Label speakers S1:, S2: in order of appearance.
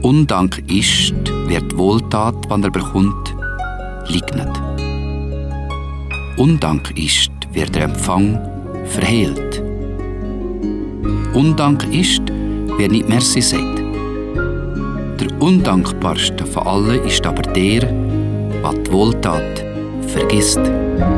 S1: Undank ist, wer die Wohltat, wann er bekommt, leugnet. Undank ist, wer der Empfang verhehlt. Undank ist, wer nicht Merci sagt. Der undankbarste von allen ist aber der, der die Wohltat vergisst.